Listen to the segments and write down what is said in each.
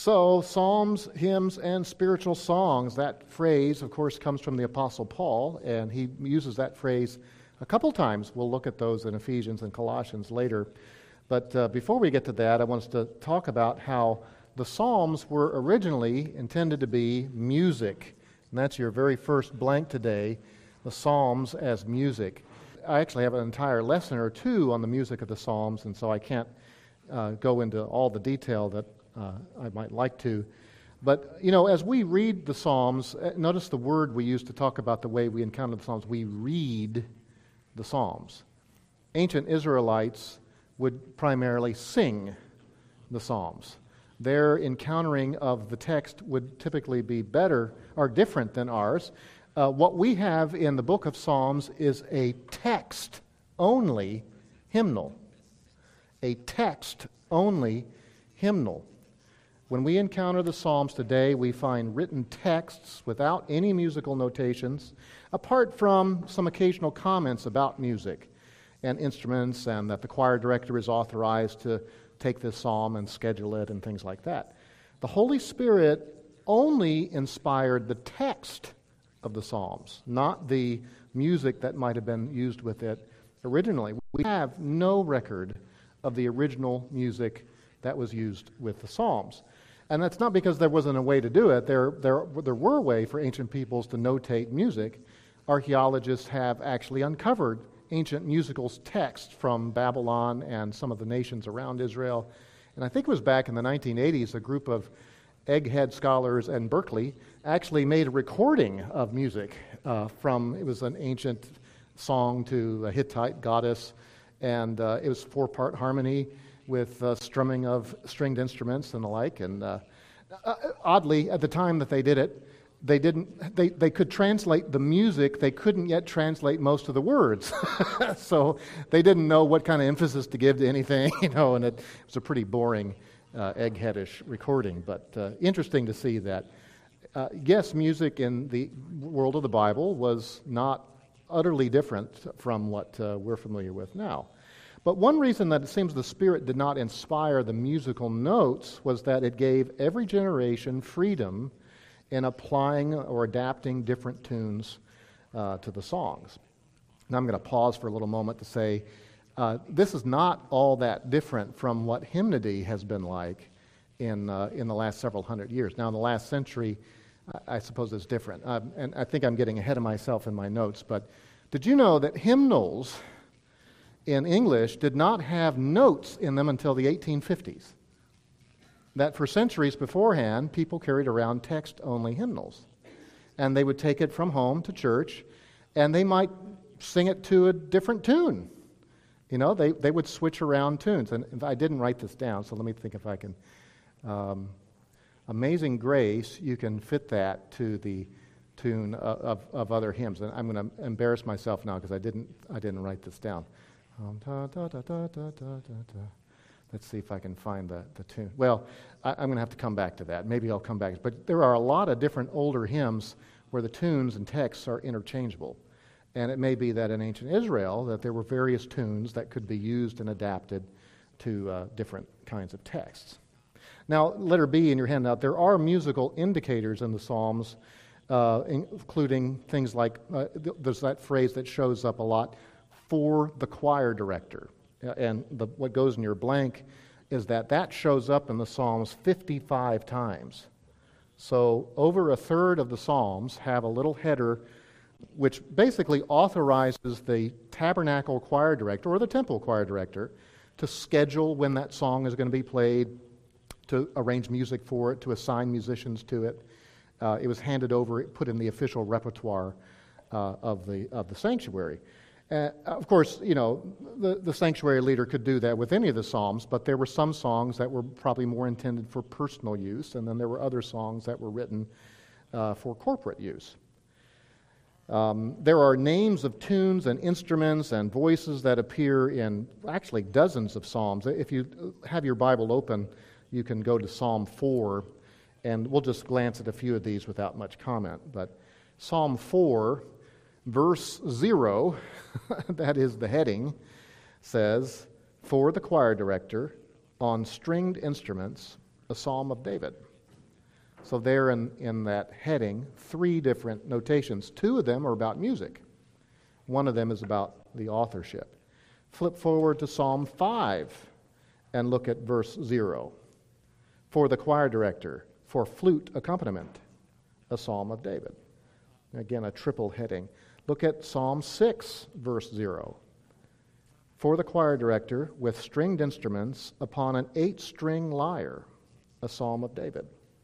So, psalms, hymns, and spiritual songs, that phrase, of course, comes from the Apostle Paul, and he uses that phrase a couple times. We'll look at those in Ephesians and Colossians later. But before we get to that, I want us to talk about how the Psalms were originally intended to be music. And that's your very first blank today, the Psalms as music. I actually have an entire lesson or two on the music of the Psalms, and so I can't go into all the detail that I might like to. But, as we read the Psalms, notice the word we use to talk about the way we encounter the Psalms. We read the Psalms. Ancient Israelites would primarily sing the Psalms. Their encountering of the text would typically be better or different than ours. What we have in the book of Psalms is a text-only hymnal. A text-only hymnal. When we encounter the Psalms today, we find written texts without any musical notations, apart from some occasional comments about music and instruments, and that the choir director is authorized to take this psalm and schedule it and things like that. The Holy Spirit only inspired the text of the Psalms, not the music that might have been used with it originally. We have no record of the original music that was used with the Psalms. And that's not because there wasn't a way to do it. There were a way for ancient peoples to notate music. Archaeologists have actually uncovered ancient musical texts from Babylon and some of the nations around Israel. And I think it was back in the 1980s, a group of egghead scholars in Berkeley actually made a recording of music it was an ancient song to a Hittite goddess, and it was 4-part harmony with strumming of stringed instruments and the like. And oddly, at the time that they did it, they could translate the music. They couldn't yet translate most of the words. So they didn't know what kind of emphasis to give to anything, and it was a pretty boring, eggheadish recording. But interesting to see that, yes, music in the world of the Bible was not utterly different from what we're familiar with now. But one reason that it seems the Spirit did not inspire the musical notes was that it gave every generation freedom in applying or adapting different tunes to the songs. Now I'm going to pause for a little moment to say this is not all that different from what hymnody has been like in the last several hundred years. Now in the last century, I suppose it's different. And I think I'm getting ahead of myself in my notes, but did you know that hymnals in English did not have notes in them until the 1850s? That for centuries beforehand, people carried around text-only hymnals. And they would take it from home to church, and they might sing it to a different tune. They would switch around tunes. And I didn't write this down, so let me think if I can. Amazing Grace, you can fit that to the tune of other hymns. And I'm going to embarrass myself now because I didn't write this down. Let's see if I can find the tune. Well, I'm going to have to come back to that. Maybe I'll come back. But there are a lot of different older hymns where the tunes and texts are interchangeable. And it may be that in ancient Israel that there were various tunes that could be used and adapted to different kinds of texts. Now, letter B in your handout, there are musical indicators in the Psalms, including things like, there's that phrase that shows up a lot, for the choir director. And what goes in your blank is that shows up in the Psalms 55 times. So over a third of the Psalms have a little header which basically authorizes the tabernacle choir director or the temple choir director to schedule when that song is going to be played, to arrange music for it, to assign musicians to it. It was handed over, put in the official repertoire of the sanctuary. Of course, the sanctuary leader could do that with any of the psalms, but there were some songs that were probably more intended for personal use, and then there were other songs that were written for corporate use. There are names of tunes and instruments and voices that appear in actually dozens of psalms. If you have your Bible open, you can go to Psalm 4, and we'll just glance at a few of these without much comment. But Psalm 4, verse 0, that is the heading, says, "For the choir director, on stringed instruments, a psalm of David." So there in that heading, 3 different notations. 2 of them are about music. One of them is about the authorship. Flip forward to Psalm 5 and look at verse 0. For the choir director, for flute accompaniment, a psalm of David. Again, a triple heading. Look at Psalm 6, verse 0. For the choir director, with stringed instruments, upon an 8-string lyre, a psalm of David.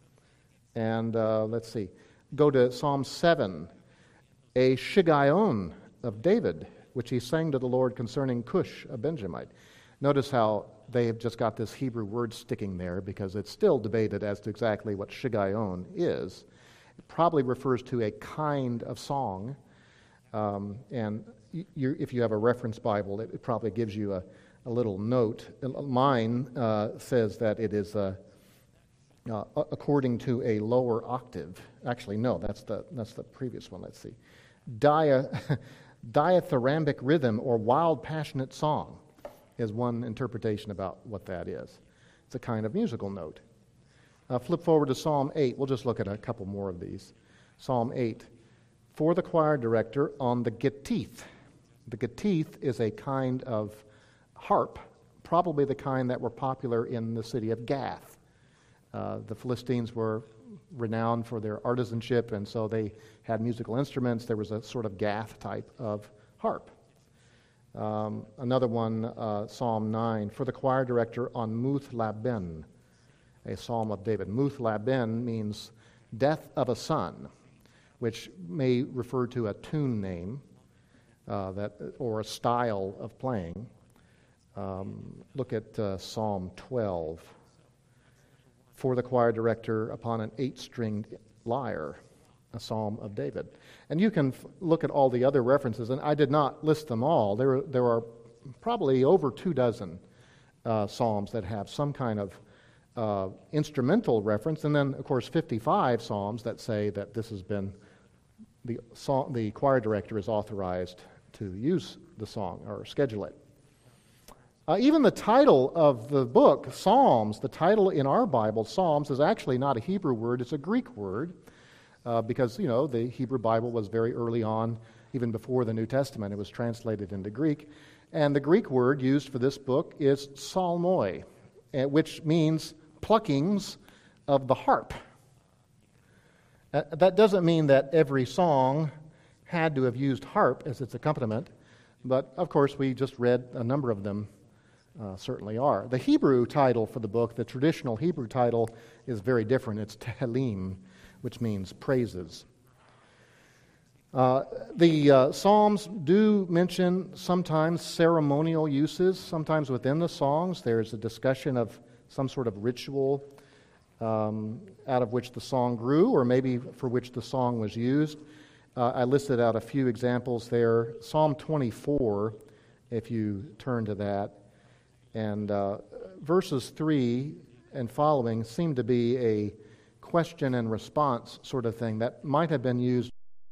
And let's see, go to Psalm 7, a shiggaion of David, which he sang to the Lord concerning Cush, a Benjamite. Notice how they have just got this Hebrew word sticking there because it's still debated as to exactly what shiggaion is. It probably refers to a kind of song, and if you have a reference Bible, it probably gives you a little note. Mine says that it is according to a lower octave. Actually, no, that's the previous one. Let's see. Diathyrambic rhythm or wild passionate song is one interpretation about what that is. It's a kind of musical note. Flip forward to Psalm 8. We'll just look at a couple more of these. Psalm 8. For the choir director on the gittith. The gittith is a kind of harp, probably the kind that were popular in the city of Gath. The Philistines were renowned for their artisanship, and so they had musical instruments. There was a sort of Gath type of harp. Another one, Psalm 9, for the choir director on Muth Laben, a psalm of David. Muth Laben means death of a son, which may refer to a tune name or a style of playing. Look at Psalm 12. For the choir director upon an 8-stringed lyre, a psalm of David. And you can look at all the other references, and I did not list them all. There are probably over 24 psalms that have some kind of instrumental reference, and then, of course, 55 psalms that say that this has been, the choir director is authorized to use the song or schedule it. Even the title of the book, Psalms, the title in our Bible, Psalms, is actually not a Hebrew word, it's a Greek word, because, the Hebrew Bible was very early on, even before the New Testament, it was translated into Greek. And the Greek word used for this book is psalmoi, which means pluckings of the harp. That doesn't mean that every song had to have used harp as its accompaniment, but of course we just read a number of them certainly are. The Hebrew title for the book, the traditional Hebrew title, is very different. It's Tehillim, which means praises. The Psalms do mention sometimes ceremonial uses. Sometimes within the songs there's a discussion of some sort of ritual out of which the song grew, or maybe for which the song was used. I listed out a few examples there. Psalm 24, if you turn to that. And verses 3 and following seem to be a question and response sort of thing that might have been used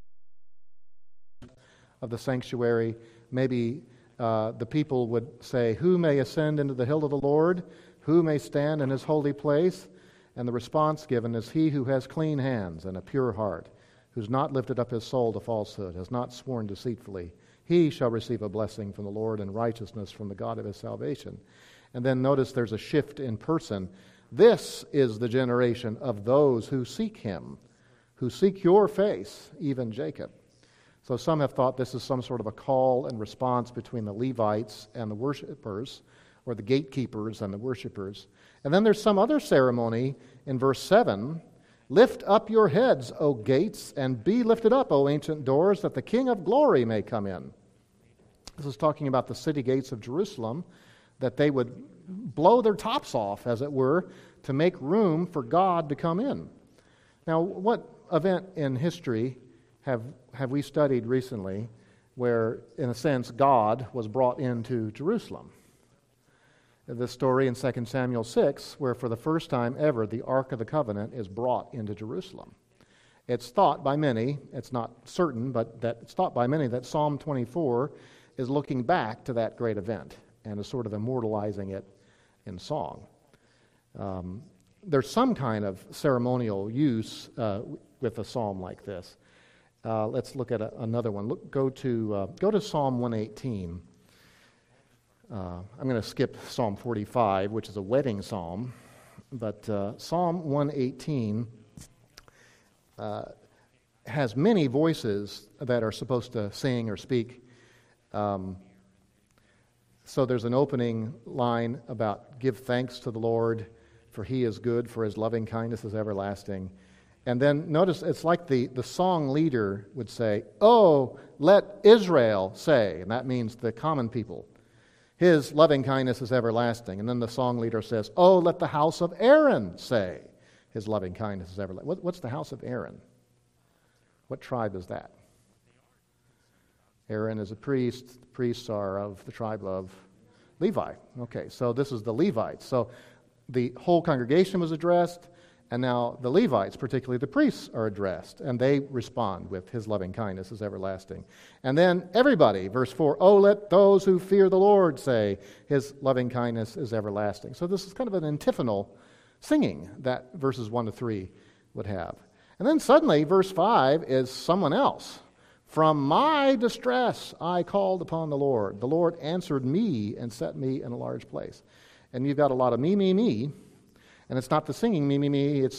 of the sanctuary. Maybe the people would say, "Who may ascend into the hill of the Lord? Who may stand in his holy place?" And the response given is, "He who has clean hands and a pure heart, who's not lifted up his soul to falsehood, has not sworn deceitfully, he shall receive a blessing from the Lord and righteousness from the God of his salvation." And then notice there's a shift in person. This is the generation of those who seek him, who seek your face, even Jacob. So some have thought this is some sort of a call and response between the Levites and the worshipers, or the gatekeepers and the worshipers. And then there's some other ceremony in verse 7. "Lift up your heads, O gates, and be lifted up, O ancient doors, that the King of glory may come in." This is talking about the city gates of Jerusalem, that they would blow their tops off, as it were, to make room for God to come in. Now, what event in history have we studied recently where, in a sense, God was brought into Jerusalem? The story in 2 Samuel 6, where for the first time ever the Ark of the Covenant is brought into Jerusalem. It's thought by many, it's not certain, but that it's thought by many that Psalm 24 is looking back to that great event and is sort of immortalizing it in song. there's some kind of ceremonial use with a psalm like this. Let's look at another one. Go to Psalm 118. I'm going to skip Psalm 45, which is a wedding psalm, but Psalm 118 has many voices that are supposed to sing or speak. So there's an opening line about give thanks to the Lord, for he is good, for his loving kindness is everlasting. And then notice it's like the song leader would say, "Oh, let Israel say," and that means the common people. His loving kindness is everlasting. And then the song leader says, "Oh, let the house of Aaron say, his loving kindness is everlasting." What's the house of Aaron? What tribe is that? Aaron is a priest. The priests are of the tribe of Levi. Okay, so this is the Levites. So the whole congregation was addressed, and now the Levites, particularly the priests, are addressed, and they respond with his loving kindness is everlasting. And then everybody, verse 4, "Oh, let those who fear the Lord say, his loving kindness is everlasting." So this is kind of an antiphonal singing that verses 1 to 3 would have. And then suddenly, verse 5 is someone else. "From my distress I called upon the Lord. The Lord answered me and set me in a large place." And you've got a lot of me, and it's not the singing me. It's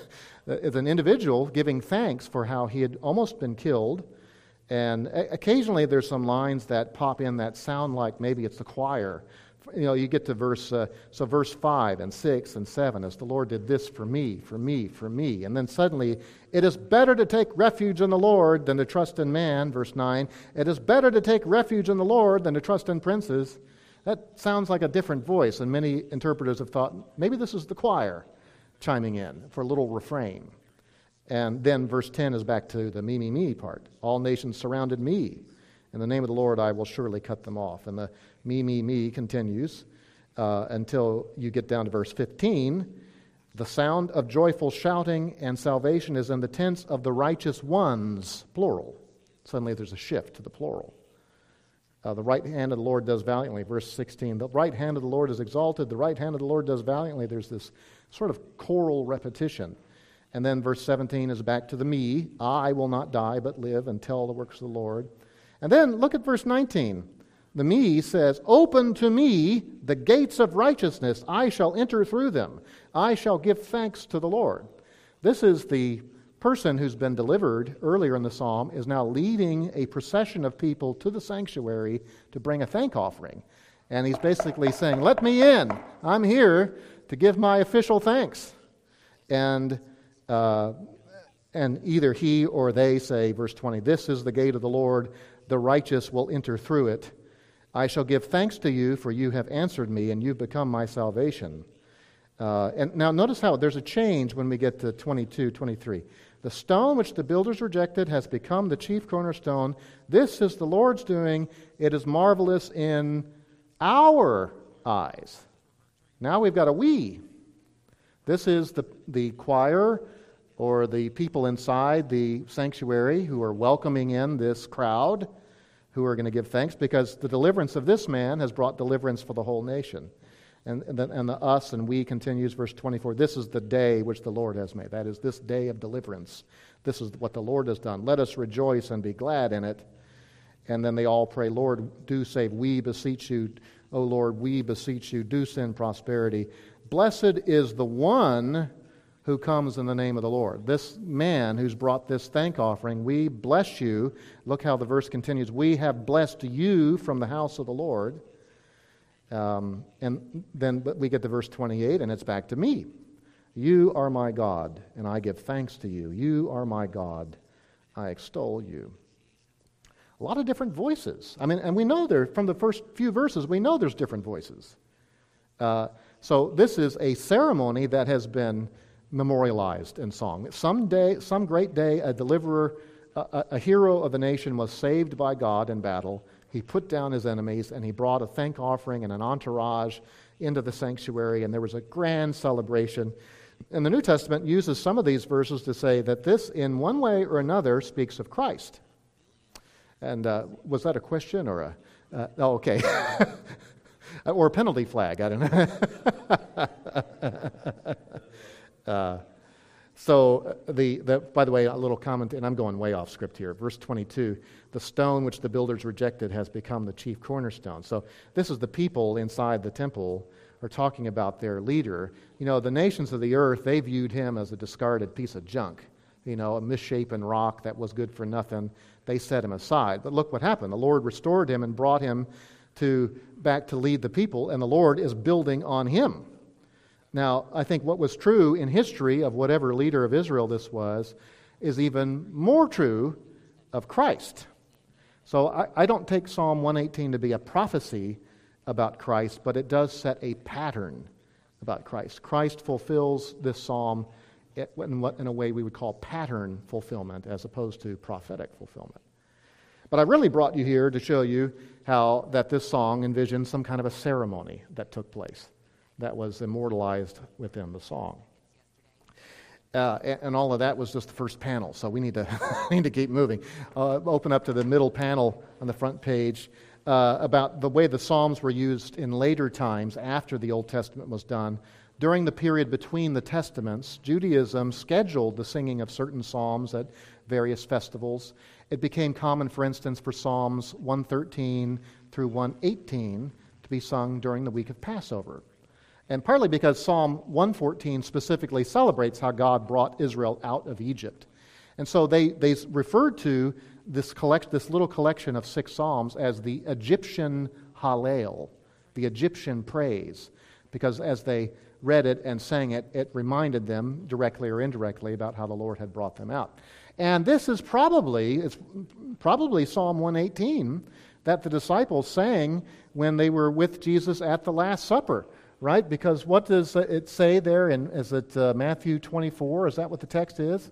an individual giving thanks for how he had almost been killed. And occasionally there's some lines that pop in that sound like maybe it's the choir. You get to verse 5 and 6 and 7, as the Lord did this for me. And then suddenly, "It is better to take refuge in the Lord than to trust in man," verse 9. "It is better to take refuge in the Lord than to trust in princes." That sounds like a different voice, and many interpreters have thought maybe this is the choir chiming in for a little refrain. And then verse 10 is back to the me part. "All nations surrounded me. In the name of the Lord I will surely cut them off." And the me continues until you get down to verse 15. "The sound of joyful shouting and salvation is in the tents of the righteous ones," plural. Suddenly there's a shift to the plural. "The right hand of the Lord does valiantly," verse 16. "The right hand of the Lord is exalted. The right hand of the Lord does valiantly." There's this sort of choral repetition. And then verse 17 is back to the me. "I will not die but live and tell the works of the Lord." And then look at verse 19. The me says, "Open to me the gates of righteousness. I shall enter through them. I shall give thanks to the Lord." This is the person who's been delivered earlier in the psalm is now leading a procession of people to the sanctuary to bring a thank offering. And he's basically saying, "Let me in. I'm here to give my official thanks." And either he or they say, verse 20, "This is the gate of the Lord. The righteous will enter through it. I shall give thanks to you, for you have answered me, and you've become my salvation." And now notice how there's a change when we get to 22, 23. "The stone which the builders rejected has become the chief cornerstone. This is the Lord's doing. It is marvelous in our eyes." Now we've got a we. This is the choir or the people inside the sanctuary who are welcoming in this crowd who are going to give thanks because the deliverance of this man has brought deliverance for the whole nation. And the us and we continues, verse 24. "This is the day which the Lord has made." That is this day of deliverance. This is what the Lord has done. "Let us rejoice and be glad in it." And then they all pray, "Lord, do save. We beseech you. O Lord, we beseech you. Do send prosperity. Blessed is the one who comes in the name of the Lord." This man who's brought this thank offering, we bless you. Look how the verse continues. "We have blessed you from the house of the Lord." And then we get to verse 28, and it's back to me. "You are my God, and I give thanks to you. You are my God. I extol you." A lot of different voices. And we know there, from the first few verses, we know there's different voices. So this is a ceremony that has been memorialized in song. Some great day, a deliverer, a hero of the nation was saved by God in battle. He put down his enemies, and he brought a thank offering and an entourage into the sanctuary, and there was a grand celebration. And the New Testament uses some of these verses to say that this, in one way or another, speaks of Christ. And was that a question or a... okay. Or a penalty flag, I don't know. By the way, a little comment, and I'm going way off script here. Verse 22, the stone which the builders rejected has become the chief cornerstone. So this is the people inside the temple are talking about their leader. The nations of the earth, they viewed him as a discarded piece of junk, a misshapen rock that was good for nothing. They set him aside. But look what happened. The Lord restored him and brought him back to lead the people, and the Lord is building on him. Now, I think what was true in history of whatever leader of Israel this was is even more true of Christ. So I don't take Psalm 118 to be a prophecy about Christ, but it does set a pattern about Christ. Christ fulfills this psalm in a way we would call pattern fulfillment as opposed to prophetic fulfillment. But I really brought you here to show you how that this song envisions some kind of a ceremony that took place that was immortalized within the song. And all of that was just the first panel, so we need to keep moving. Open up to the middle panel on the front page about the way the Psalms were used in later times after the Old Testament was done. During the period between the Testaments, Judaism scheduled the singing of certain psalms at various festivals. It became common, for instance, for Psalms 113 through 118 to be sung during the week of Passover. And partly because Psalm 114 specifically celebrates how God brought Israel out of Egypt. And so they referred to this little collection of 6 psalms as the Egyptian Hallel, the Egyptian praise, because as they read it and sang it, it reminded them directly or indirectly about how the Lord had brought them out. And this is probably Psalm 118 that the disciples sang when they were with Jesus at the Last Supper, right? Because what does it say there? Is it Matthew 24? Is that what the text is?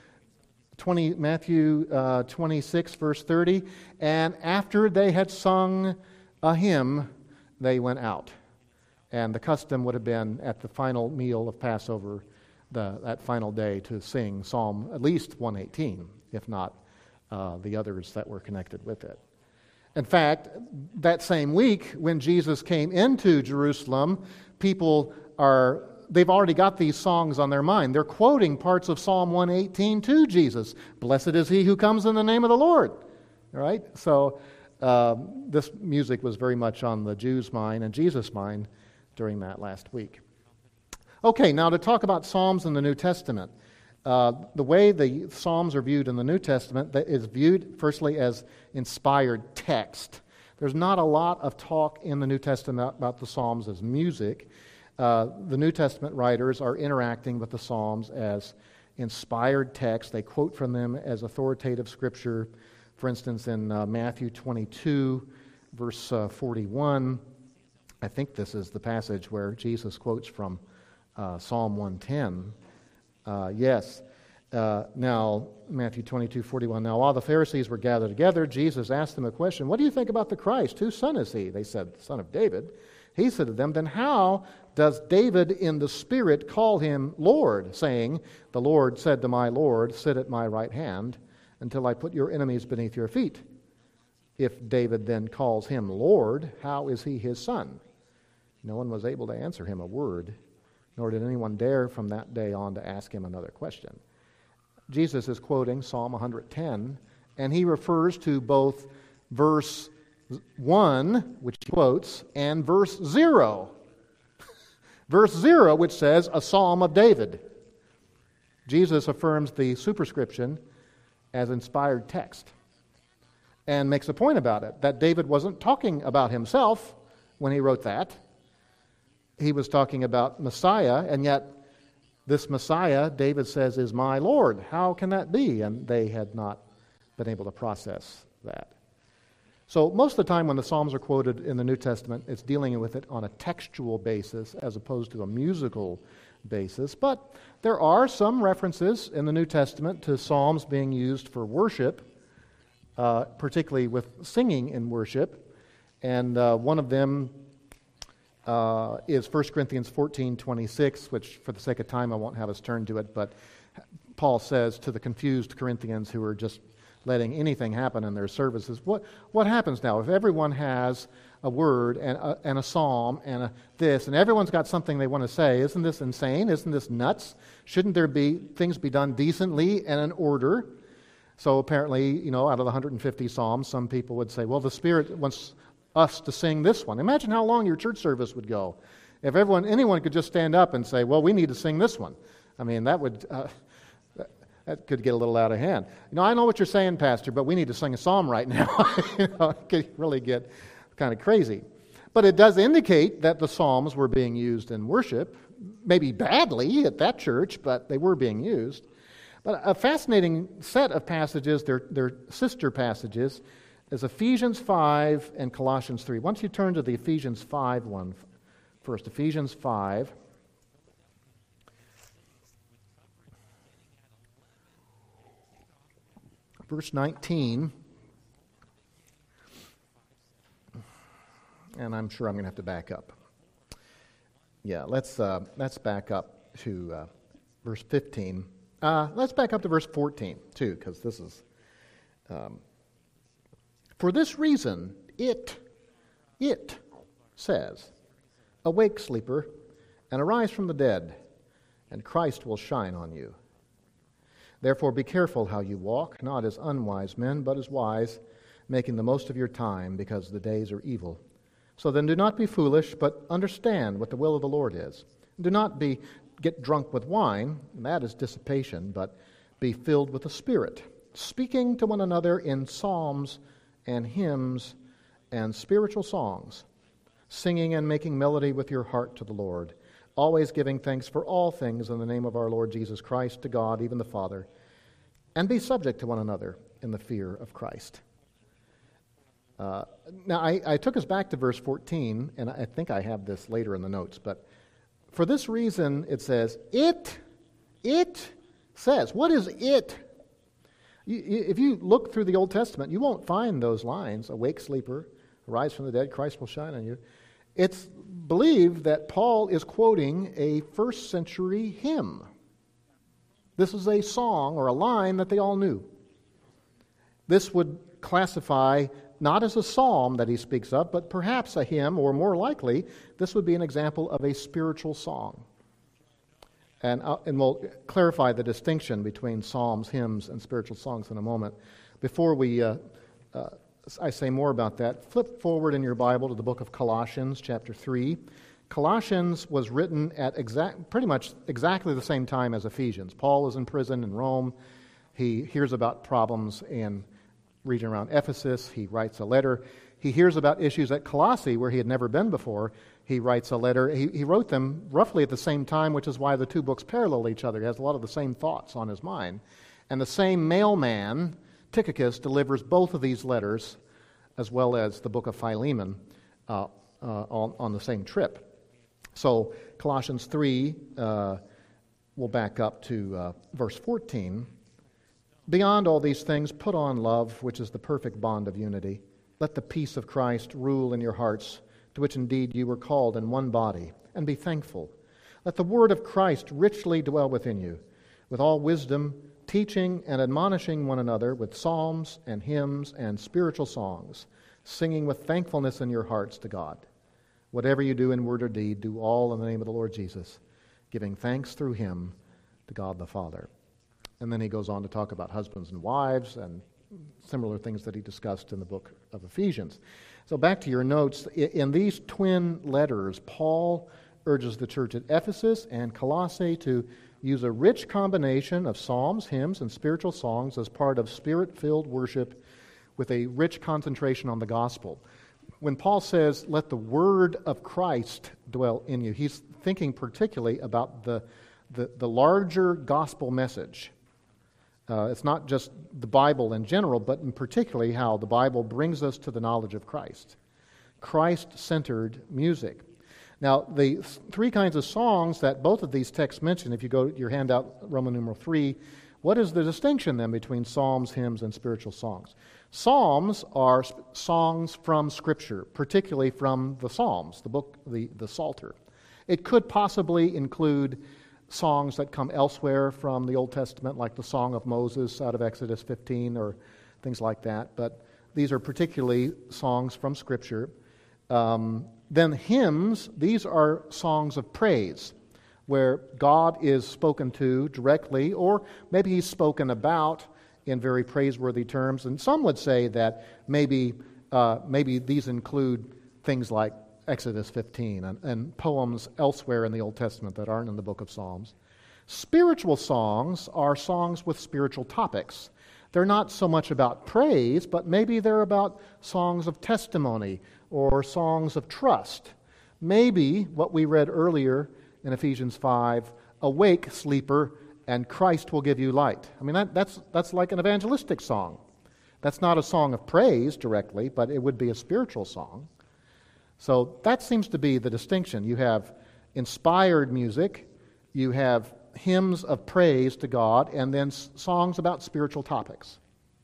Matthew 26, verse 30. And after they had sung a hymn, they went out. And the custom would have been at the final meal of Passover, that final day, to sing Psalm at least 118, if not the others that were connected with it. In fact, that same week, when Jesus came into Jerusalem, they've already got these songs on their mind. They're quoting parts of Psalm 118 to Jesus. Blessed is he who comes in the name of the Lord. All right? So this music was very much on the Jews' mind and Jesus' mind during that last week. Okay, now to talk about Psalms in the New Testament. The way the Psalms are viewed in the New Testament, that is viewed firstly as inspired text. There's not a lot of talk in the New Testament about the Psalms as music. The New Testament writers are interacting with the Psalms as inspired text. They quote from them as authoritative scripture. For instance, in Matthew 22, verse 41, I think this is the passage where Jesus quotes from Psalm 110. Now, Matthew 22:41. Now, while the Pharisees were gathered together, Jesus asked them a question. What do you think about the Christ? Whose son is he? They said, son of David. He said to them, then how does David in the Spirit call him Lord, saying, the Lord said to my Lord, sit at my right hand until I put your enemies beneath your feet? If David then calls him Lord, how is he his son? No one was able to answer him a word, nor did anyone dare from that day on to ask him another question. Jesus is quoting Psalm 110, and he refers to both verse 1, which he quotes, and verse 0. Verse 0, which says, a psalm of David. Jesus affirms the superscription as inspired text and makes a point about it, that David wasn't talking about himself when he wrote that. He was talking about Messiah, and yet this Messiah, David says, is my Lord. How can that be? And they had not been able to process that. So most of the time when the Psalms are quoted in the New Testament, it's dealing with it on a textual basis as opposed to a musical basis. But there are some references in the New Testament to Psalms being used for worship, particularly with singing in worship. And one of them is 1 Corinthians 14:26, which for the sake of time I won't have us turn to it, but Paul says to the confused Corinthians who are just letting anything happen in their services. What happens now if everyone has a word and a psalm and this, and everyone's got something they want to say? Isn't this insane? Isn't this nuts? Shouldn't there be things be done decently and in order? So apparently, out of the 150 psalms, some people would say, well, the Spirit wants us to sing this one. Imagine how long your church service would go if anyone could just stand up and say, well, we need to sing this one. I mean, that could get a little out of hand. I know what you're saying, Pastor, but we need to sing a psalm right now. It could really get kind of crazy. But it does indicate that the psalms were being used in worship, maybe badly at that church, but they were being used. But a fascinating set of passages, their sister passages, is Ephesians 5 and Colossians 3. Once you turn to the Ephesians 5 one first, Ephesians 5. Verse 19, and I'm sure I'm going to have to back up. Yeah, let's back up to verse 15. Let's back up to verse 14, too, because this is... For this reason, it says, awake, sleeper, and arise from the dead, and Christ will shine on you. Therefore be careful how you walk, not as unwise men, but as wise, making the most of your time, because the days are evil. So then do not be foolish, but understand what the will of the Lord is. Do not get drunk with wine, and that is dissipation, but be filled with the Spirit, speaking to one another in psalms and hymns and spiritual songs, singing and making melody with your heart to the Lord, always giving thanks for all things in the name of our Lord Jesus Christ to God, even the Father, and be subject to one another in the fear of Christ. Now, I took us back to verse 14, and I think I have this later in the notes, but for this reason, it says, it says. What is it? If you look through the Old Testament, you won't find those lines, awake, sleeper, arise from the dead, Christ will shine on you. It's believed that Paul is quoting a first century hymn. This is a song or a line that they all knew. This would classify not as a psalm that he speaks of, but perhaps a hymn, or more likely, this would be an example of a spiritual song. And we'll clarify the distinction between psalms, hymns, and spiritual songs in a moment. Before I say more about that, flip forward in your Bible to the book of Colossians, chapter 3. Colossians was written at pretty much exactly the same time as Ephesians. Paul is in prison in Rome. He hears about problems in region around Ephesus. He writes a letter. He hears about issues at Colossae where he had never been before. He writes a letter. He wrote them roughly at the same time, which is why the two books parallel each other. He has a lot of the same thoughts on his mind. And the same mailman, Tychicus, delivers both of these letters, as well as the book of Philemon, on the same trip. So Colossians 3, we'll back up to verse 14. Beyond all these things, put on love, which is the perfect bond of unity. Let the peace of Christ rule in your hearts, to which indeed you were called in one body, and be thankful. Let the word of Christ richly dwell within you, with all wisdom, teaching and admonishing one another with psalms and hymns and spiritual songs, singing with thankfulness in your hearts to God. Whatever you do in word or deed, do all in the name of the Lord Jesus, giving thanks through him to God the Father. And then he goes on to talk about husbands and wives and similar things that he discussed in the book of Ephesians. So back to your notes. In these twin letters, Paul urges the church at Ephesus and Colossae to use a rich combination of psalms, hymns, and spiritual songs as part of spirit-filled worship with a rich concentration on the gospel. When Paul says, let the word of Christ dwell in you, he's thinking particularly about the larger gospel message. It's not just the Bible in general, but in particularly how the Bible brings us to the knowledge of Christ. Christ-centered music. Now, the three kinds of songs that both of these texts mention, if you go to your handout, Roman numeral 3, what is the distinction then between psalms, hymns, and spiritual songs? Psalms are songs from Scripture, particularly from the Psalms, the book, the Psalter. It could possibly include songs that come elsewhere from the Old Testament, like the Song of Moses out of Exodus 15, or things like that. But these are particularly songs from Scripture. Then hymns, these are songs of praise, where God is spoken to directly, or maybe He's spoken about in very praiseworthy terms. And some would say that maybe these include things like Exodus 15 and poems elsewhere in the Old Testament that aren't in the book of Psalms. Spiritual songs are songs with spiritual topics. They're not so much about praise, but maybe they're about songs of testimony or songs of trust. Maybe what we read earlier in Ephesians 5, awake, sleeper, and Christ will give you light. I mean, that's like an evangelistic song. That's not a song of praise directly, but it would be a spiritual song. So that seems to be the distinction. You have inspired music, you have hymns of praise to God, and then songs about spiritual topics.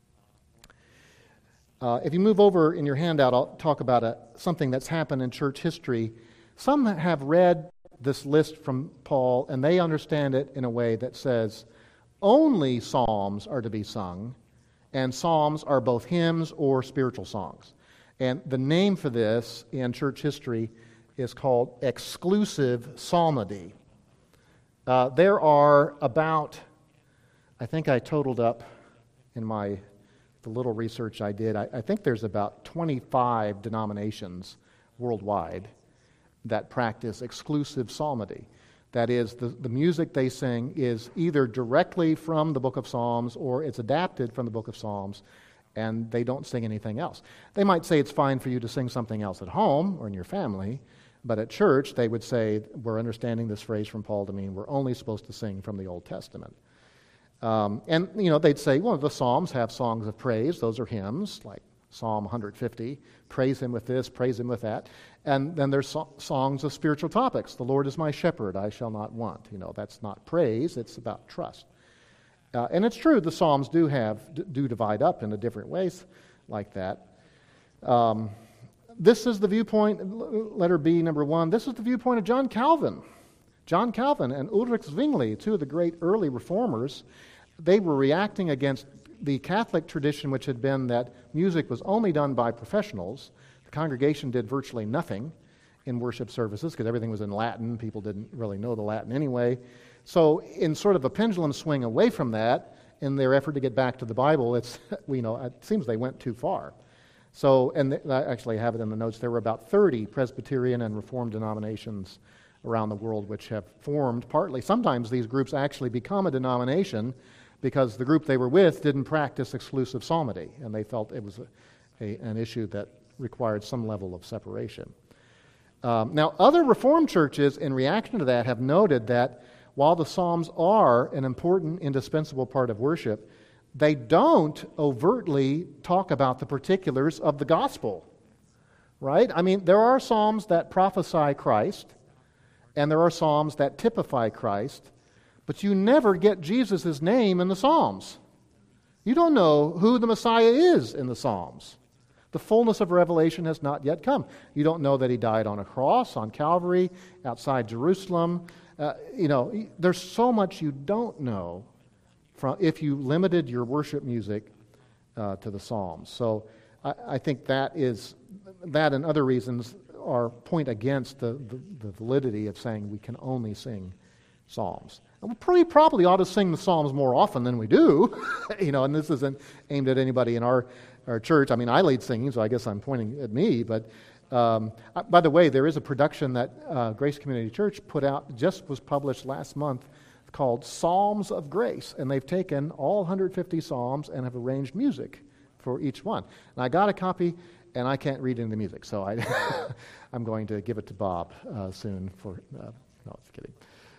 If you move over in your handout, I'll talk about something that's happened in church history. Some have read this list from Paul, and they understand it in a way that says only psalms are to be sung, and psalms are both hymns or spiritual songs. And the name for this in church history is called exclusive psalmody. There are about, I think I totaled up in the little research I did, I think there's about 25 denominations worldwide that practice exclusive psalmody. That is, the music they sing is either directly from the book of Psalms or it's adapted from the book of Psalms, and they don't sing anything else. They might say it's fine for you to sing something else at home or in your family, but at church they would say, we're understanding this phrase from Paul to mean we're only supposed to sing from the Old Testament. And they'd say, well, the Psalms have songs of praise. Those are hymns, like Psalm 150, praise Him with this, praise Him with that. And then there's songs of spiritual topics. The Lord is my shepherd, I shall not want. That's not praise, it's about trust. And it's true, the Psalms do divide up into different ways like that. This is the viewpoint, letter B, number 1. This is the viewpoint of John Calvin. John Calvin and Ulrich Zwingli, two of the great early reformers, they were reacting against the Catholic tradition, which had been that music was only done by professionals. The congregation did virtually nothing in worship services because everything was in Latin. People didn't really know the Latin anyway. So in sort of a pendulum swing away from that, in their effort to get back to the Bible, it seems they went too far. So, and I actually have it in the notes, there were about 30 Presbyterian and Reformed denominations around the world which have formed partly. Sometimes these groups actually become a denomination because the group they were with didn't practice exclusive psalmody, and they felt it was an issue that required some level of separation. Now, other Reformed churches, in reaction to that, have noted that while the Psalms are an important, indispensable part of worship, they don't overtly talk about the particulars of the gospel, right? I mean, there are Psalms that prophesy Christ, and there are Psalms that typify Christ, but you never get Jesus' name in the Psalms. You don't know who the Messiah is in the Psalms. The fullness of revelation has not yet come. You don't know that He died on a cross, on Calvary, outside Jerusalem. There's so much you don't know if you limited your worship music to the Psalms. So I think that and other reasons point against the validity of saying we can only sing Psalms. And we pretty probably ought to sing the Psalms more often than we do, and this isn't aimed at anybody in our church. I mean, I lead singing, so I guess I'm pointing at me, but by the way, there is a production that Grace Community Church put out, just was published last month, called Psalms of Grace, and they've taken all 150 Psalms and have arranged music for each one. And I got a copy, and I can't read any of the music, so I'm going to give it to Bob soon for... no, just kidding.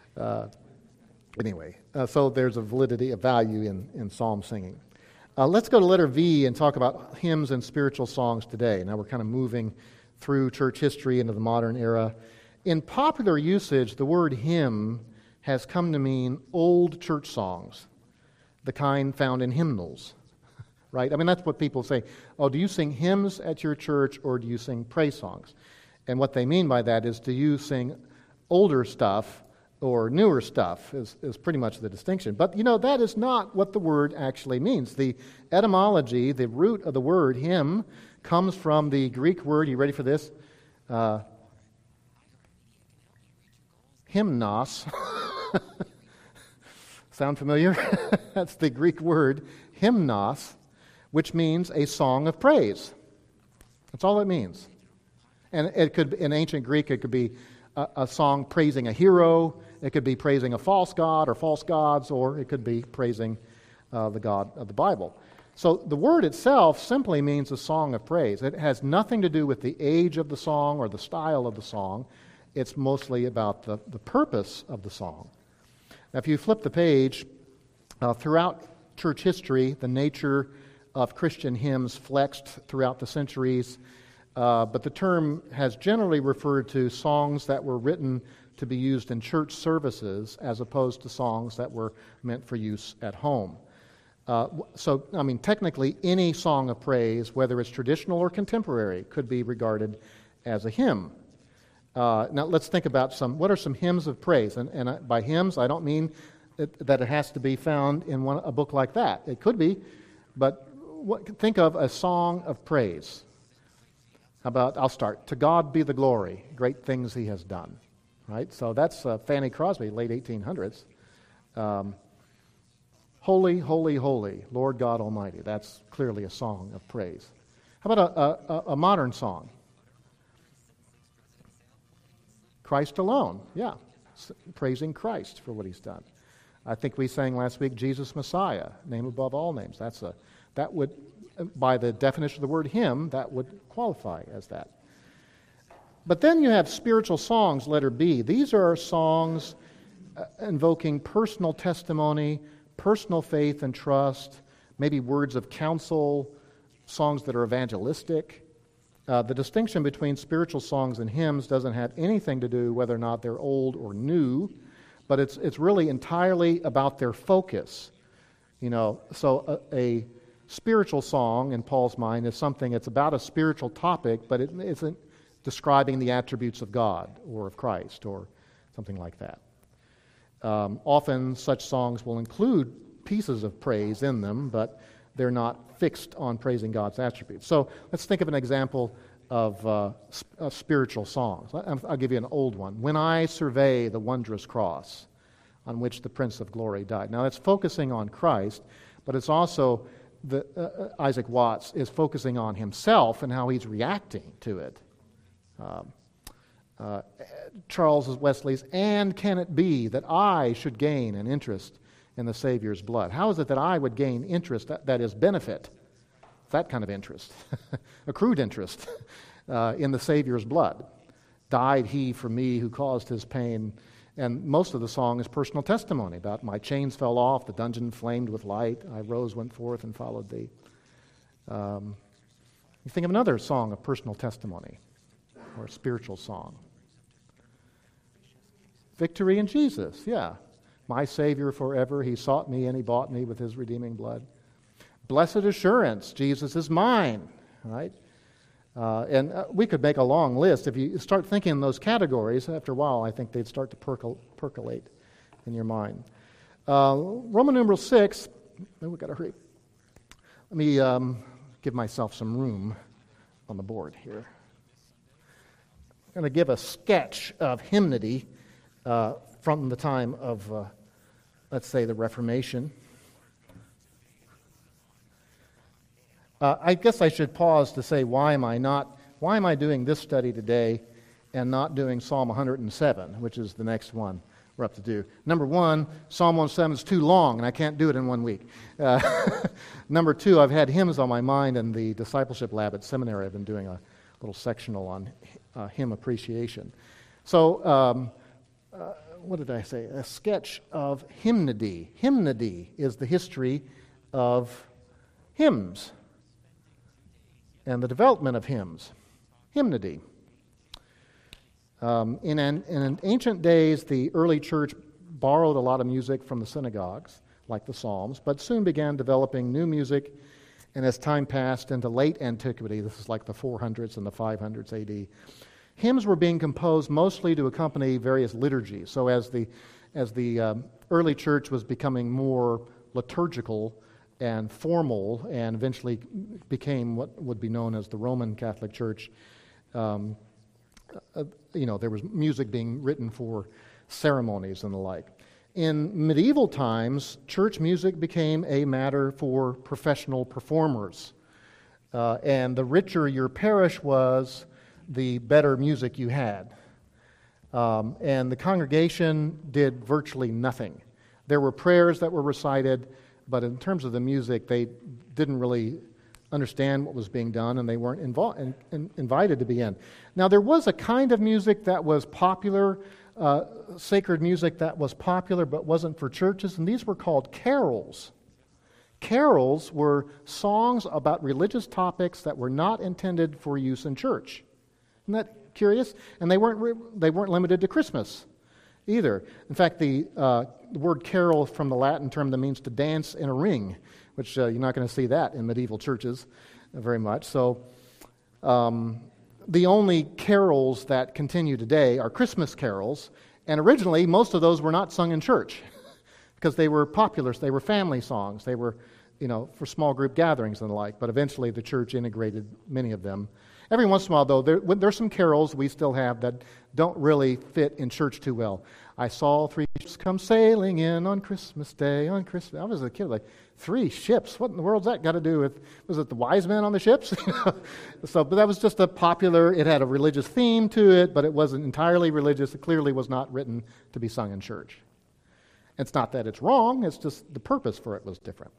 Anyway, so there's a validity, a value in psalm singing. Let's go to letter V and talk about hymns and spiritual songs today. Now we're kind of moving through church history into the modern era. In popular usage, the word hymn has come to mean old church songs, the kind found in hymnals, right? I mean, that's what people say. Oh, do you sing hymns at your church or do you sing praise songs? And what they mean by that is, do you sing older stuff or newer stuff is pretty much the distinction. But, that is not what the word actually means. The etymology, the root of the word hymn, comes from the Greek word, you ready for this? Hymnos. Sound familiar? That's the Greek word, hymnos, which means a song of praise. That's all it means. And it could, in ancient Greek, it could be a song praising a hero, it could be praising a false god or false gods, or it could be praising the God of the Bible. So the word itself simply means a song of praise. It has nothing to do with the age of the song or the style of the song. It's mostly about the purpose of the song. Now, if you flip the page, throughout church history, the nature of Christian hymns flexed throughout the centuries, but the term has generally referred to songs that were written to be used in church services as opposed to songs that were meant for use at home. Technically, any song of praise, whether it's traditional or contemporary, could be regarded as a hymn. Now, let's think about what are some hymns of praise? And by hymns, I don't mean that it has to be found in a book like that. It could be, but think of a song of praise. How about, I'll start. To God be the glory, great things he has done. Right? So that's Fanny Crosby, late 1800s. Holy, holy, holy, Lord God Almighty. That's clearly a song of praise. How about a modern song? Christ alone, yeah, praising Christ for what he's done. I think we sang last week, Jesus Messiah, name above all names. That would, by the definition of the word hymn, that would qualify as that. But then you have spiritual songs, letter B. These are songs invoking personal testimony, personal faith and trust, maybe words of counsel, songs that are evangelistic. The distinction between spiritual songs and hymns doesn't have anything to do whether or not they're old or new, but it's really entirely about their focus. So a spiritual song, in Paul's mind, is something that's about a spiritual topic, but it isn't describing the attributes of God or of Christ or something like that. Often such songs will include pieces of praise in them, but they're not fixed on praising God's attributes. So let's think of an example of spiritual songs. I'll give you an old one. When I survey the wondrous cross on which the Prince of Glory died. Now it's focusing on Christ, but it's also, Isaac Watts is focusing on himself and how he's reacting to it. Charles Wesley's, and can it be that I should gain an interest in the Savior's blood? How is it that I would gain interest, that is benefit, that kind of interest, accrued interest in the Savior's blood? Died he for me who caused his pain. And most of the song is personal testimony about my chains fell off, the dungeon flamed with light, I rose, went forth, and followed thee. You think of another song of personal testimony or a spiritual song. Victory in Jesus, yeah. My Savior forever, he sought me and he bought me with his redeeming blood. Blessed assurance, Jesus is mine, right? And we could make a long list. If you start thinking in those categories, after a while, I think they'd start to percolate in your mind. Roman numeral 6, we've got to hurry. Let me give myself some room on the board here. I'm going to give a sketch of hymnody from the time of, let's say, the Reformation. I guess I should pause to say, why am I doing this study today and not doing Psalm 107, which is the next one we're up to do? Number one, Psalm 107 is too long, and I can't do it in 1 week. Number two, I've had hymns on my mind in the discipleship lab at seminary. I've been doing a little sectional on hymn appreciation. So, what did I say? A sketch of hymnody. Hymnody is the history of hymns and the development of hymns. Hymnody. In ancient days, the early church borrowed a lot of music from the synagogues, like the Psalms, but soon began developing new music, and as time passed into late antiquity, this is like the 400s and the 500s AD, hymns were being composed mostly to accompany various liturgies. So as the early church was becoming more liturgical and formal, and eventually became what would be known as the Roman Catholic Church, there was music being written for ceremonies and the like. In medieval times, church music became a matter for professional performers. And the richer your parish was, the better music you had. And the congregation did virtually nothing. There were prayers that were recited, but in terms of the music, they didn't really understand what was being done, and they weren't invited to be in. Now, there was a kind of music that was popular, sacred music that was popular but wasn't for churches, and these were called carols. Carols were songs about religious topics that were not intended for use in church. Isn't that curious? And they weren't limited to Christmas either. In fact, the word carol from the Latin term that means to dance in a ring, which you're not going to see that in medieval churches very much. So the only carols that continue today are Christmas carols, and originally most of those were not sung in church because they were popular, they were family songs, they were for small group gatherings and the like, but eventually the church integrated many of them. Every once in a while, though, there's some carols we still have that don't really fit in church too well. I saw 3 ships come sailing in on Christmas Day, I was a kid, like, 3 ships? What in the world's that got to do with, was it the wise men on the ships? But that was just a popular, it had a religious theme to it, but it wasn't entirely religious. It clearly was not written to be sung in church. It's not that it's wrong, it's just the purpose for it was different.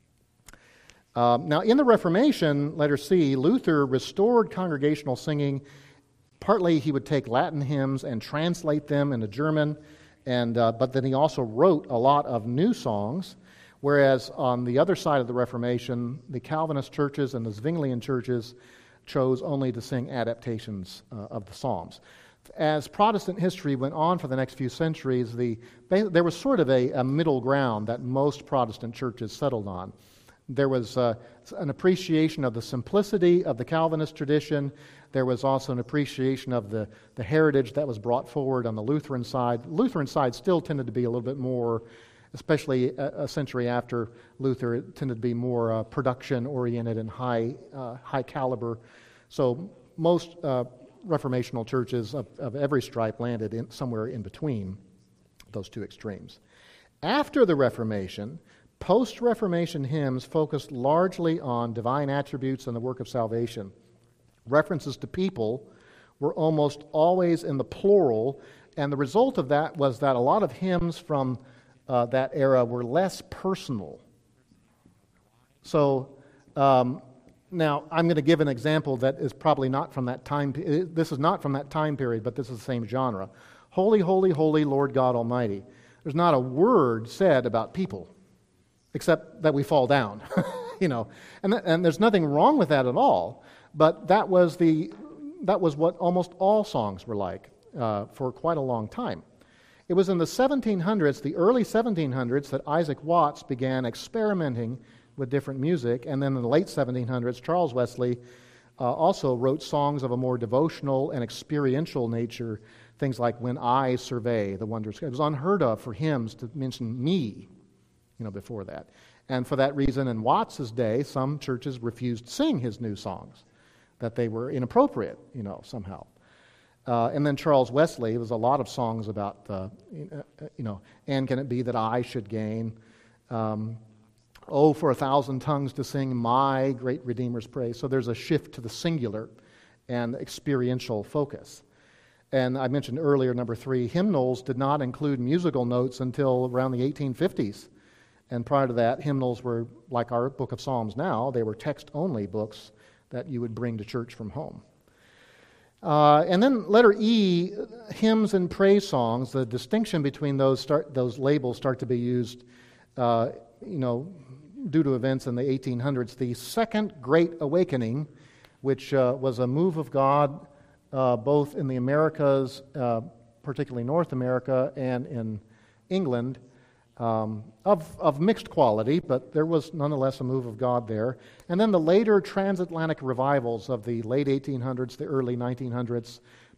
Now, in the Reformation, letter C, Luther restored congregational singing. Partly he would take Latin hymns and translate them into German, but then he also wrote a lot of new songs, whereas on the other side of the Reformation, the Calvinist churches and the Zwinglian churches chose only to sing adaptations of the Psalms. As Protestant history went on for the next few centuries, there was sort of a middle ground that most Protestant churches settled on. There was an appreciation of the simplicity of the Calvinist tradition. There was also an appreciation of the heritage that was brought forward on the Lutheran side. The Lutheran side still tended to be a little bit more, especially a century after Luther, it tended to be more production-oriented and high caliber. So most reformational churches of every stripe landed somewhere in between those two extremes. After the Reformation, post-Reformation hymns focused largely on divine attributes and the work of salvation. References to people were almost always in the plural, and the result of that was that a lot of hymns from that era were less personal. So now I'm going to give an example that is probably not from that time. This is not from that time period, but this is the same genre. Holy, holy, holy, Lord God Almighty. There's not a word said about people, except that we fall down, and there's nothing wrong with that at all. But that was what almost all songs were like for quite a long time. It was in the 1700s, the early 1700s, that Isaac Watts began experimenting with different music, and then in the late 1700s, Charles Wesley also wrote songs of a more devotional and experiential nature, things like "When I Survey the Wondrous." It was unheard of for hymns to mention me, before that. And for that reason, in Watts's day, some churches refused to sing his new songs, that they were inappropriate, somehow. And then Charles Wesley, there was a lot of songs about, and can it be that I should gain? Oh, for 1,000 tongues to sing my great Redeemer's praise. So there's a shift to the singular and experiential focus. And I mentioned earlier, number 3, hymnals did not include musical notes until around the 1850s. And prior to that, hymnals were like our Book of Psalms now. They were text-only books that you would bring to church from home. And then letter E, hymns and praise songs. The distinction between those labels start to be used, due to events in the 1800s. The Second Great Awakening, which was a move of God both in the Americas, particularly North America, and in England, of mixed quality, but there was nonetheless a move of God there. And then the later transatlantic revivals of the late 1800s, the early 1900s,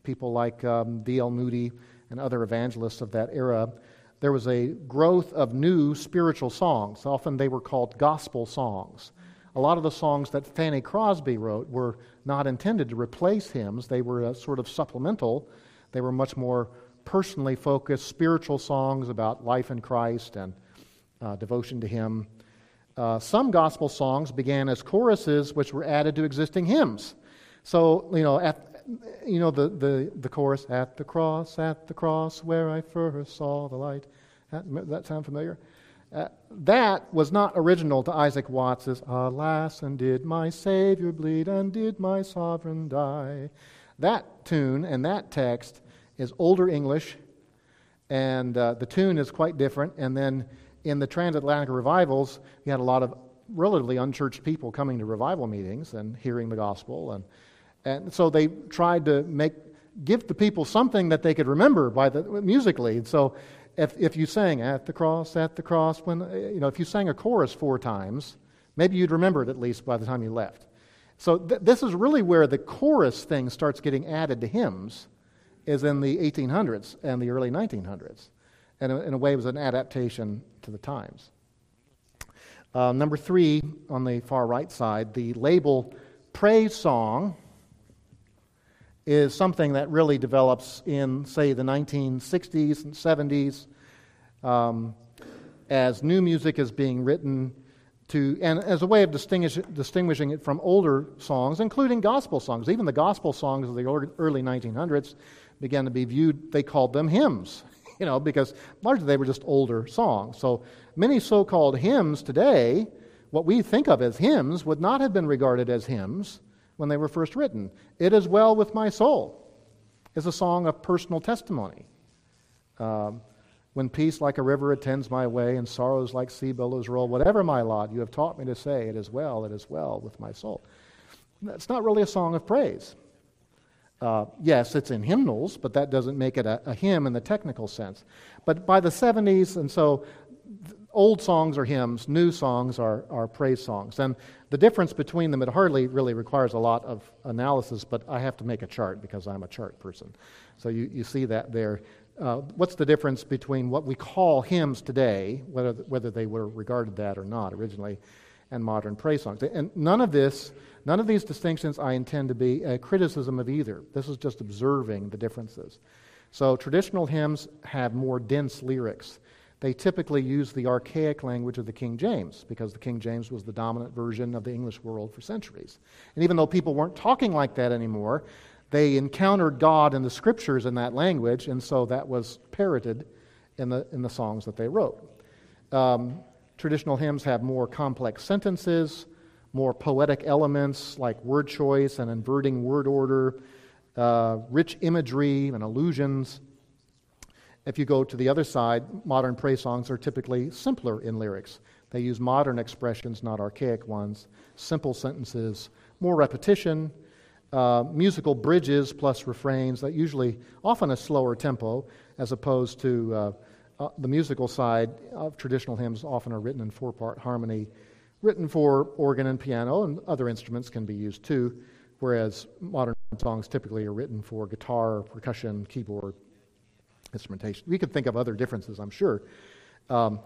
people like D.L. Moody and other evangelists of that era, there was a growth of new spiritual songs. Often they were called gospel songs. A lot of the songs that Fanny Crosby wrote were not intended to replace hymns. They were sort of supplemental. They were much more personally focused spiritual songs about life in Christ and devotion to Him. Some gospel songs began as choruses which were added to existing hymns. So, the chorus, at the cross where I first saw the light. That sound familiar? That was not original to Isaac Watts's, alas, and did my Savior bleed, and did my sovereign die. That tune and that text is older English, and the tune is quite different. And then in the transatlantic revivals, you had a lot of relatively unchurched people coming to revival meetings and hearing the gospel, and so they tried to give the people something that they could remember musically. And so if you sang at the cross, when if you sang a chorus 4 times, maybe you'd remember it at least by the time you left. So this is really where the chorus thing starts getting added to hymns, is in the 1800s and the early 1900s. And in a way, it was an adaptation to the times. Number 3, on the far right side, the label praise song is something that really develops in, say, the 1960s and 70s as new music is being written and as a way of distinguishing it from older songs, including gospel songs. Even the gospel songs of the early 1900s began to be viewed, they called them hymns, because largely they were just older songs. So many so-called hymns today, what we think of as hymns, would not have been regarded as hymns when they were first written. It Is Well With My Soul is a song of personal testimony. When peace like a river attends my way, and sorrows like sea billows roll, whatever my lot, you have taught me to say, it is well with my soul. That's not really a song of praise. Yes, it's in hymnals, but that doesn't make it a hymn in the technical sense. But by the 70s, and so old songs are hymns, new songs are praise songs. And the difference between them, it hardly really requires a lot of analysis, but I have to make a chart because I'm a chart person. So you see that there. What's the difference between what we call hymns today, whether they were regarded that or not originally, and modern praise songs? And none of these distinctions I intend to be a criticism of either. This is just observing the differences. So traditional hymns have more dense lyrics. They typically use the archaic language of the King James, because the King James was the dominant version of the English world for centuries. And even though people weren't talking like that anymore, they encountered God in the Scriptures in that language, and so that was parroted in the songs that they wrote. Traditional hymns have more complex sentences, more poetic elements like word choice and inverting word order, rich imagery and allusions. If you go to the other side, modern praise songs are typically simpler in lyrics. They use modern expressions, not archaic ones, simple sentences, more repetition, musical bridges plus refrains, that usually often a slower tempo, as opposed to the musical side of traditional hymns often are written in 4-part harmony, written for organ and piano, and other instruments can be used too, whereas modern songs typically are written for guitar, percussion, keyboard, instrumentation. We could think of other differences, I'm sure. And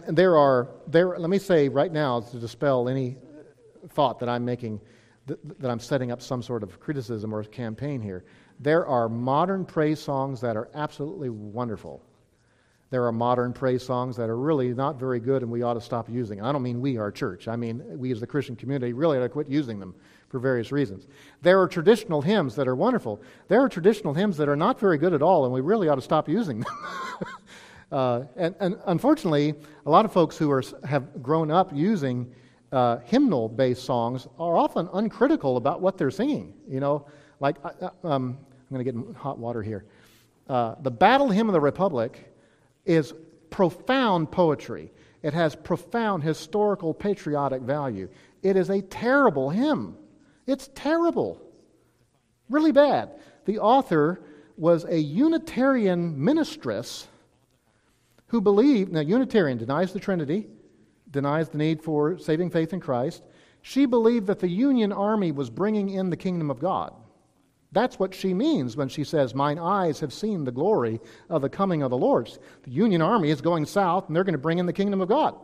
let me say right now, to dispel any thought that I'm making, that I'm setting up some sort of criticism or campaign here, there are modern praise songs that are absolutely wonderful. There are modern praise songs that are really not very good and we ought to stop using. I don't mean we, our church. I mean we as the Christian community really ought to quit using them for various reasons. There are traditional hymns that are wonderful. There are traditional hymns that are not very good at all and we really ought to stop using them. And unfortunately, a lot of folks who have grown up using hymnal-based songs are often uncritical about what they're singing. I'm going to get in hot water here. The Battle Hymn of the Republic is profound poetry. It has profound historical patriotic value. It is a terrible hymn. It's terrible. Really bad. The author was a Unitarian ministress who believed, now Unitarian denies the Trinity, denies the need for saving faith in Christ. She believed that the Union Army was bringing in the kingdom of God. That's what she means when she says, "Mine eyes have seen the glory of the coming of the Lord." The Union Army is going south, and they're going to bring in the kingdom of God.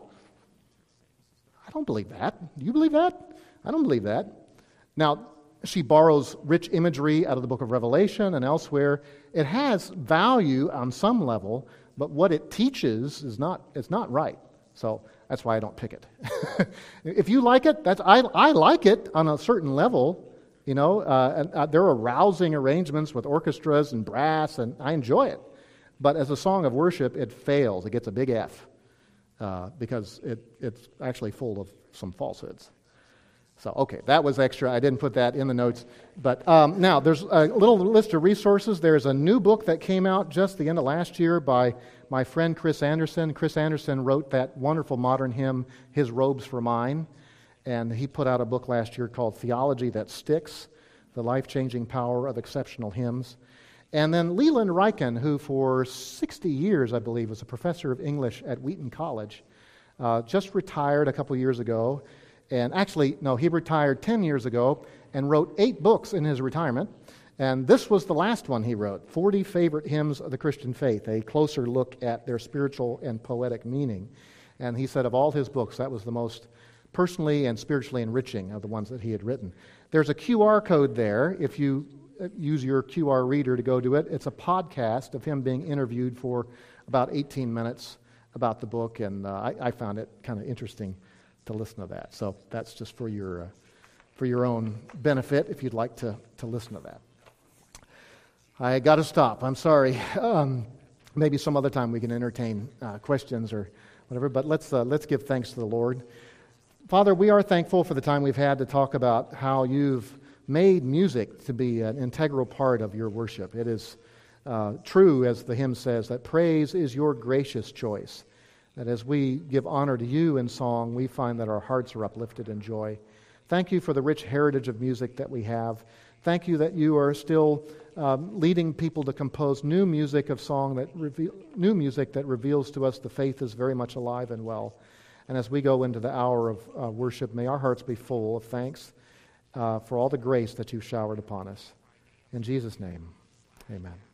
I don't believe that. Do you believe that? I don't believe that. Now, she borrows rich imagery out of the book of Revelation and elsewhere. It has value on some level, but what it teaches is not right. So that's why I don't pick it. If you like it, I like it on a certain level. You know, there are rousing arrangements with orchestras and brass, and I enjoy it. But as a song of worship, it fails. It gets a big F because it's actually full of some falsehoods. So, okay, that was extra. I didn't put that in the notes. But now, there's a little list of resources. There's a new book that came out just the end of last year by my friend Chris Anderson. Chris Anderson wrote that wonderful modern hymn, "His Robes for Mine." And he put out a book last year called Theology That Sticks, The Life-Changing Power of Exceptional Hymns. And then Leland Ryken, who for 60 years, I believe, was a professor of English at Wheaton College, just retired a couple years ago. And actually, no, he retired 10 years ago and wrote 8 books in his retirement. And this was the last one he wrote, 40 Favorite Hymns of the Christian Faith, a closer look at their spiritual and poetic meaning. And he said of all his books, that was the most personally and spiritually enriching of the ones that he had written. There's a QR code there. If you use your QR reader to go to it, it's a podcast of him being interviewed for about 18 minutes about the book, and I found it kind of interesting to listen to that. So that's just for your own benefit if you'd like to listen to that. I got to stop. I'm sorry. Maybe some other time we can entertain questions or whatever, but let's give thanks to the Lord. Father, we are thankful for the time we've had to talk about how you've made music to be an integral part of your worship. It is true, as the hymn says, that praise is your gracious choice. That as we give honor to you in song, we find that our hearts are uplifted in joy. Thank you for the rich heritage of music that we have. Thank you that you are still leading people to compose new music of song new music that reveals to us the faith is very much alive and well. And as we go into the hour of worship, may our hearts be full of thanks for all the grace that you've showered upon us. In Jesus' name, amen.